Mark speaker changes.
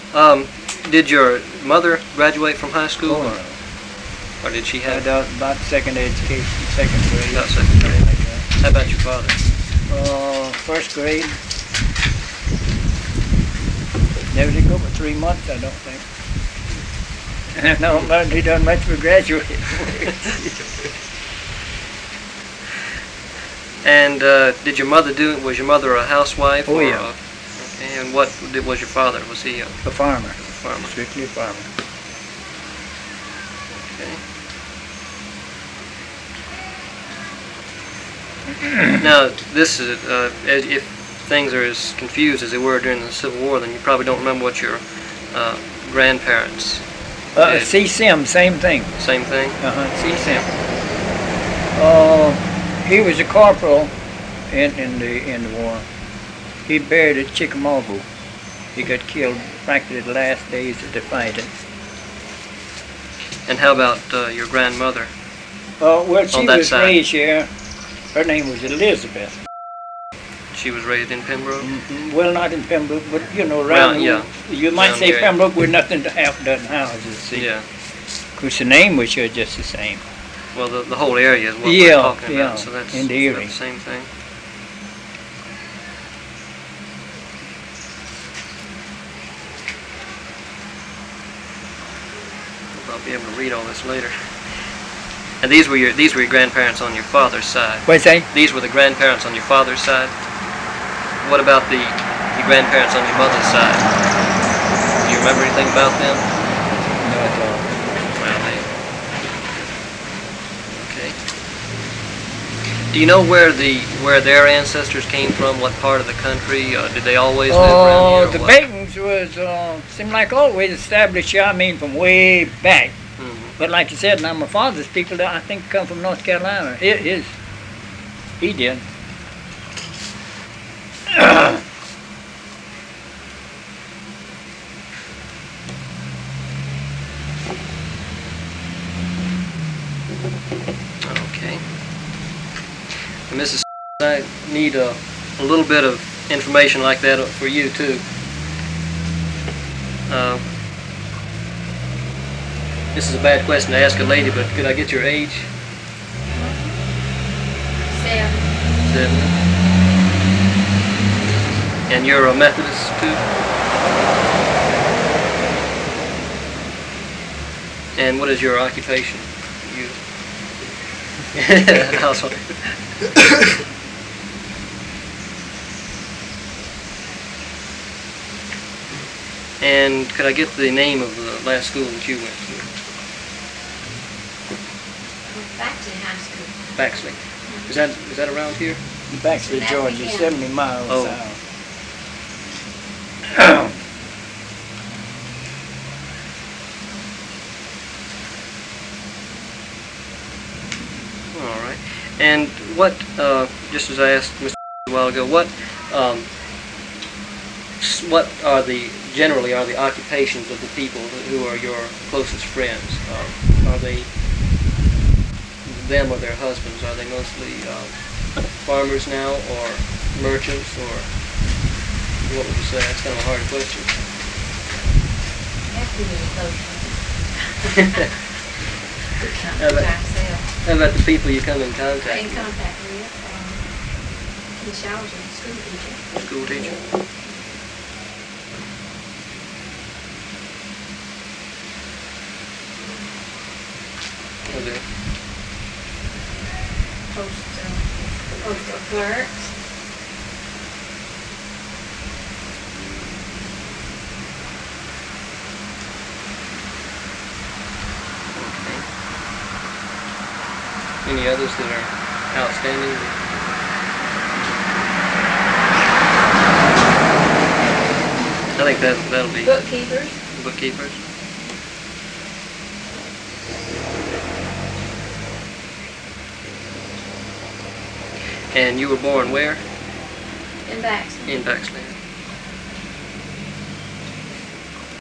Speaker 1: Did your mother graduate from high school,
Speaker 2: Oh, no.
Speaker 1: or did she have
Speaker 2: About second education, second grade.
Speaker 1: about second grade?
Speaker 2: Like that.
Speaker 1: How about your father?
Speaker 2: First grade. Never did go for 3 months, I don't think. No, but he done much for graduating.
Speaker 1: And did your mother was your mother a housewife?
Speaker 2: Oh,
Speaker 1: or
Speaker 2: yeah.
Speaker 1: Okay, and what was your father? Was he a
Speaker 2: A farmer,
Speaker 1: farmer?
Speaker 2: strictly a farmer.
Speaker 1: Okay. Now, this is if things are as confused as they were during the Civil War, then you probably don't remember what your grandparents did.
Speaker 2: C. Sim, same thing.
Speaker 1: Same thing?
Speaker 2: C. Sim. He was a corporal in the war. He buried at Chickamauga. He got killed practically the last days of the fighting.
Speaker 1: And how about your grandmother?
Speaker 2: Well, she
Speaker 1: On that
Speaker 2: was
Speaker 1: side.
Speaker 2: raised here. Her name was Elizabeth.
Speaker 1: She was raised in Pembroke?
Speaker 2: Well, not in Pembroke, but you know, around.
Speaker 1: yeah.
Speaker 2: You might
Speaker 1: Around
Speaker 2: say
Speaker 1: here.
Speaker 2: Pembroke with nothing to half a dozen houses. See?
Speaker 1: Yeah.
Speaker 2: Because the name was here just the same.
Speaker 1: Well, the whole area is what
Speaker 2: Yeah,
Speaker 1: we're talking
Speaker 2: yeah,
Speaker 1: about, so that's
Speaker 2: in the area.
Speaker 1: the same thing. I'll be able to read all this later. And these were your grandparents on your father's side.
Speaker 2: What's that?
Speaker 1: These were the grandparents on your father's side. What about the grandparents on your mother's side? Do you remember anything about them?
Speaker 2: No, it's all.
Speaker 1: Well, okay. Do you know where their ancestors came from? What part of the country? Did they always live around here? or
Speaker 2: The
Speaker 1: what?
Speaker 2: Bacons was seemed like always established here. I mean, from way back.
Speaker 1: Mhm.
Speaker 2: But like you said, now my father's people, I think, come from North Carolina. He did.
Speaker 1: Okay. And Mrs. I need a little bit of information like that for you too. This is a bad question to ask a lady, but could I get your age?
Speaker 3: 7.
Speaker 1: 7. And you're a Methodist too? And what is your occupation? You household. And could I get the name of the last school that you went to?
Speaker 3: Back to high school.
Speaker 1: Baxley. Is that around here?
Speaker 2: Baxley, Georgia, 70 miles
Speaker 1: Oh.
Speaker 2: south.
Speaker 1: All right. And what, just as I asked Mr. a while ago, what are generally the occupations of the people who are your closest friends? Are they them or their husbands? Are they mostly farmers now, or merchants, or what would you say? That's kind of a hard question.
Speaker 3: Have to be close.
Speaker 1: How about-
Speaker 3: Myself.
Speaker 1: How about the people you come in contact
Speaker 3: In
Speaker 1: with?
Speaker 3: contact with Miss Shawson, school teacher.
Speaker 1: School teacher? Okay.
Speaker 3: Postal clerks.
Speaker 1: Any others that are outstanding? I think that'll be
Speaker 3: Bookkeepers.
Speaker 1: bookkeepers. And you were born where?
Speaker 3: And Baxter.
Speaker 1: In Baxley.